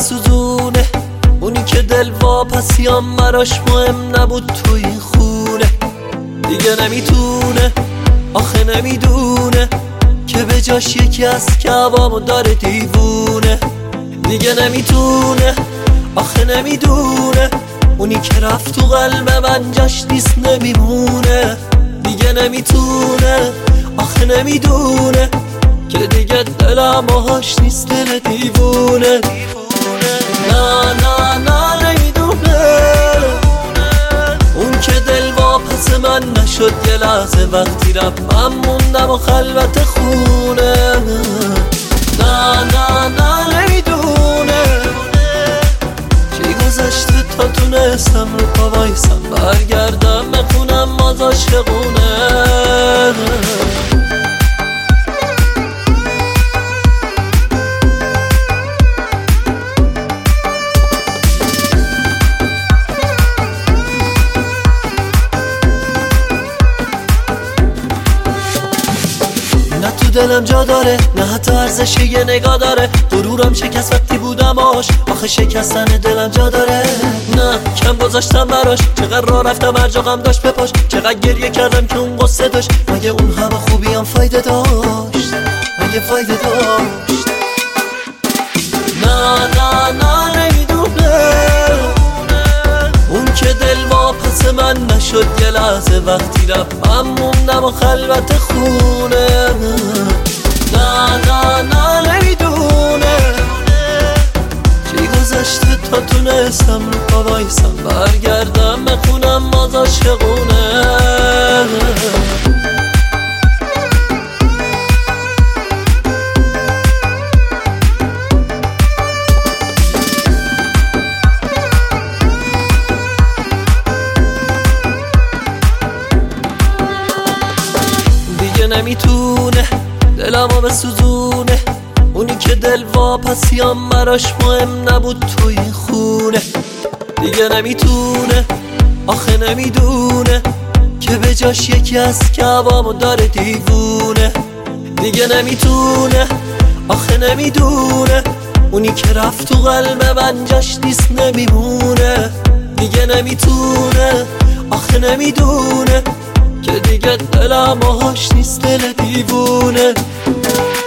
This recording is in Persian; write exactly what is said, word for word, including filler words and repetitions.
بسوزونه، اونی که دل واپسیام براش مهم نبود تو این خونه. دیگه نمیتونه، آخه نمیدونه که به جاش یکی از کعبامو داره دیوونه. دیگه نمیتونه، آخه نمیدونه اونی که رفت تو قلب من جاش نیست نمیمونه. دیگه نمیتونه، آخه نمیدونه که دیگه دلم باهاش نیست دل دیوونه. نه نه نه نمیدونه اون که دل واپس من نشد یه لحظه وقتی رفت من موندم و خلوت خونه. نه نه نه نمیدونه چی گذشته تا تونستم رو پا وایسم برگردم بخونم باز عاشقونه. نه تو دلم جا داره، نه حتی ارزش یه نگاه داره. غرورم شکست وقتی بودم آش، آخه شکستن دلم جا داره. نه کم گذاشتم براش، چقدر راه رفتم هر جا غم داشت بپاش. چقدر گریه کردم که اون قصه داشت، مگه اون همه خوبی هم فایده داشت؟ مگه فایده داشت؟ نه نه نه نمیدونه اون که دل واپس من نشد یه لحظه وقتی رفت من موندم و خلوت خونه. نه نه نه نمیدونه چی گذشته تا تونستم رو پا وایسم برگردم بخونم باز عاشقونه. نمیتونه دلمو بسوزونه، اونی که دل واپسیام براش مهم نبود تو این خونه. دیگه نمیتونه، آخه نمیدونه که به جاش یکی از کعبامو داره دیوونه. دیگه نمیتونه، آخه نمیدونه اونی که رفت تو قلب من جاش نیست نمیمونه. دیگه نمیتونه، آخه نمیدونه که دیگه دلم باهاش نیست دل دیوونه.